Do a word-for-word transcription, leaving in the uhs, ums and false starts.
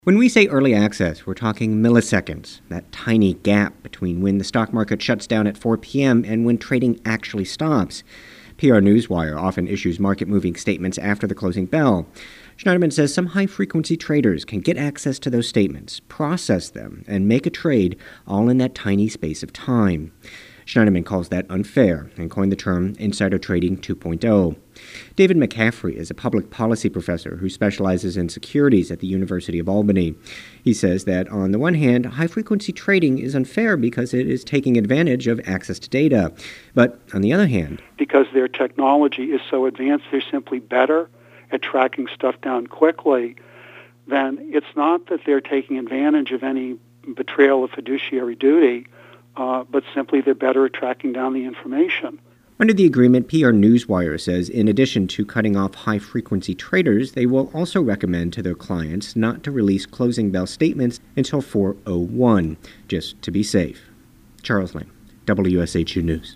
When we say early access, we're talking milliseconds, that tiny gap between when the stock market shuts down at four p.m. and when trading actually stops. P R Newswire often issues market-moving statements after the closing bell. Schneiderman says some high-frequency traders can get access to those statements, process them, and make a trade all in that tiny space of time. Schneiderman calls that unfair and coined the term insider trading two point oh. David McCaffrey is a public policy professor who specializes in securities at the University of Albany. He says that on the one hand, high-frequency trading is unfair because it is taking advantage of access to data. But on the other hand, because their technology is so advanced, they're simply better at tracking stuff down quickly, then it's not that they're taking advantage of any betrayal of fiduciary duty, uh, but simply they're better at tracking down the information. Under the agreement, P R Newswire says in addition to cutting off high-frequency traders, they will also recommend to their clients not to release closing bell statements until four oh one, just to be safe. Charles Lang, W S H U News.